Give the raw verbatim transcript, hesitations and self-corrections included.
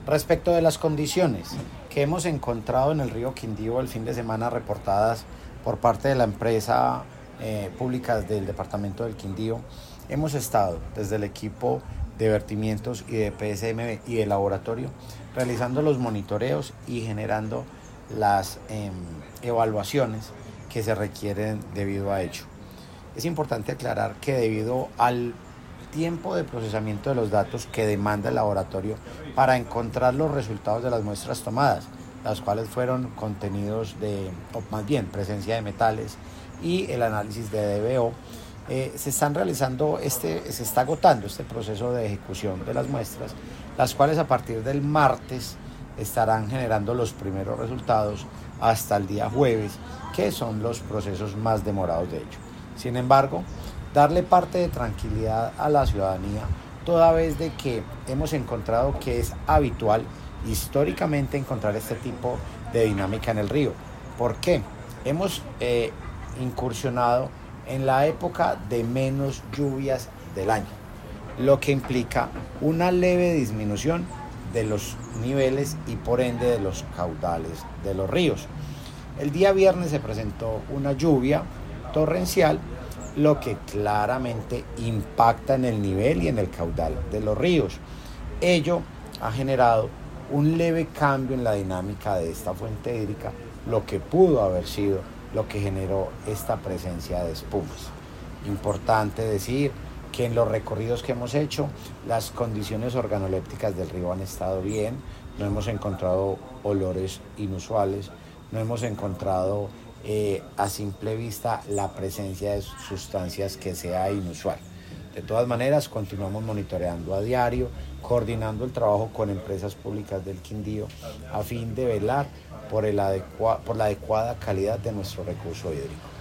Respecto de las condiciones que hemos encontrado en el río Quindío el fin de semana reportadas por parte de la empresa eh, pública del departamento del Quindío, hemos estado desde el equipo de vertimientos y de P S M B y de laboratorio realizando los monitoreos y generando las eh, evaluaciones que se requieren debido a ello. Es importante aclarar que debido al tiempo de procesamiento de los datos que demanda el laboratorio para encontrar los resultados de las muestras tomadas, las cuales fueron contenidos de, o más bien presencia de metales y el análisis de D B O, eh, se están realizando, este, se está agotando este proceso de ejecución de las muestras, las cuales a partir del martes estarán generando los primeros resultados hasta el día jueves, que son los procesos más demorados de ello. Sin embargo, darle parte de tranquilidad a la ciudadanía, toda vez de que hemos encontrado que es habitual históricamente encontrar este tipo de dinámica en el río. ¿Por qué? Hemos eh, incursionado en la época de menos lluvias del año, lo que implica una leve disminución de los niveles y por ende de los caudales de los ríos. El día viernes se presentó una lluvia torrencial, lo que claramente impacta en el nivel y en el caudal de los ríos. Ello ha generado un leve cambio en la dinámica de esta fuente hídrica, lo que pudo haber sido lo que generó esta presencia de espumas. Importante decir que en los recorridos que hemos hecho, las condiciones organolépticas del río han estado bien, no hemos encontrado olores inusuales, no hemos encontrado eh, a simple vista la presencia de sustancias que sea inusual. De todas maneras, continuamos monitoreando a diario, coordinando el trabajo con empresas públicas del Quindío a fin de velar por, el adecua- por la adecuada calidad de nuestro recurso hídrico.